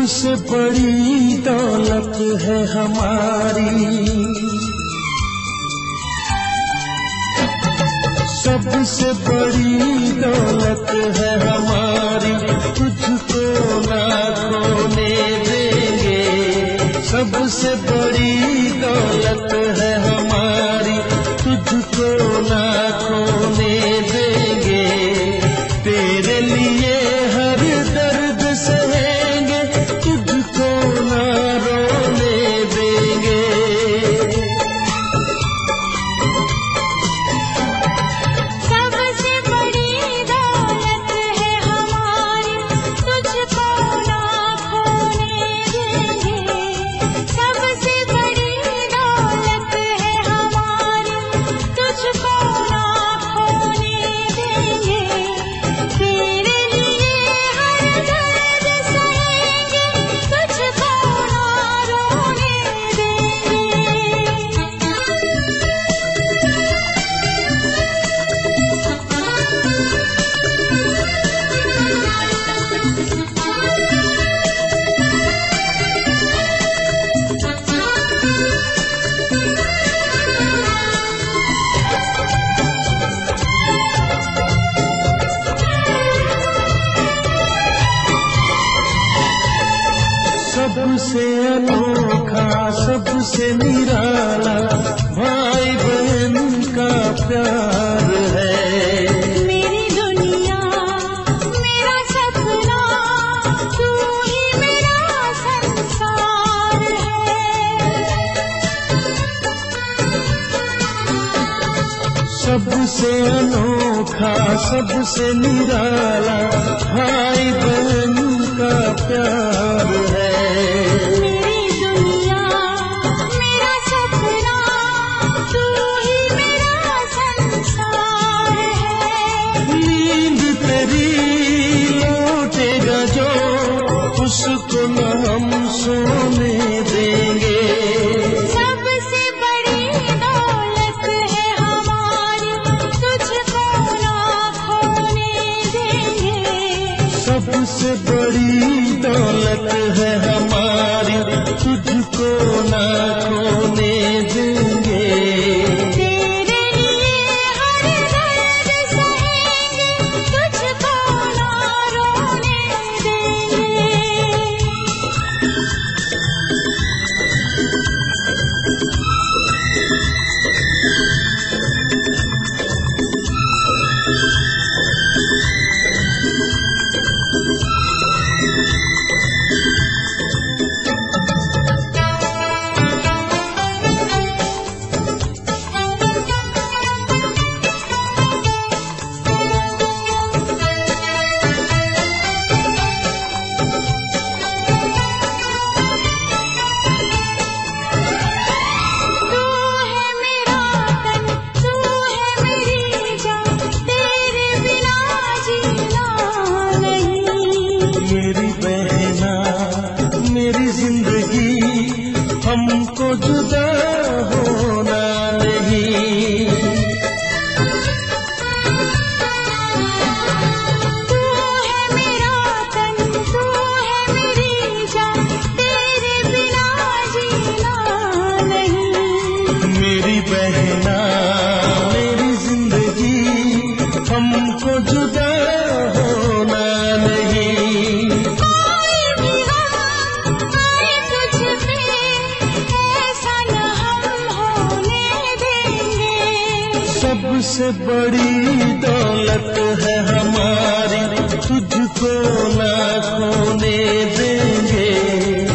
सबसे बड़ी दौलत है हमारी, सबसे बड़ी दौलत है हमारी, तुझको ना खोने देंगे। सबसे बड़ी दौलत है हमारी, तुझको ना खोने देंगे। तेरे लिए हर दर्द सहेंगे, तुझको ना रोने देंगे। सबसे बड़ी दौलत है हमारी, तुझको ना खोने देंगे। सबसे बड़ी दौलत है हमारी, तुझको ना खोने देंगे। तेरे लिए हर दर्द सहेंगे, तुझको ना रोने सबसे अनोखा, सबसे निराला भाई बहन का प्यार है। मेरी दुनिया, मेरा सपना, तू ही मेरा संसार है। सबसे अनोखा, सबसे निराला भाई बहन का प्यार है। मेरी दुनिया, मेरा सपना, तू ही मेरा संसार है। नींद तेरी लौटेगा जो, उसको न हम सोने देंगे। सबसे बड़ी दौलत है हमारी, तुझको ना खोने देंगे। सबसे बड़ी दौलत है हमारी, तुझको ना खोने देंगे। तेरे लिए हर दर्द सहेंगे, तुझको ना रोने देंगे। तू है मेरा तन, तू है मेरी जान, तेरे बिना जीना नहीं। मेरी बहना, मेरी जिंदगी, हमको जुदा होना नहीं। तू है मेरा तन, तू है मेरी जान, तेरे बिना जीना नहीं। मेरी बहना, मेरी जिंदगी, हमको जुदा होना नहीं। कोई भी गम आए तुझ पे, ऐसा न हम होने देंगे। सबसे बड़ी दौलत है हमारी, तुझको ना खोने देंगे।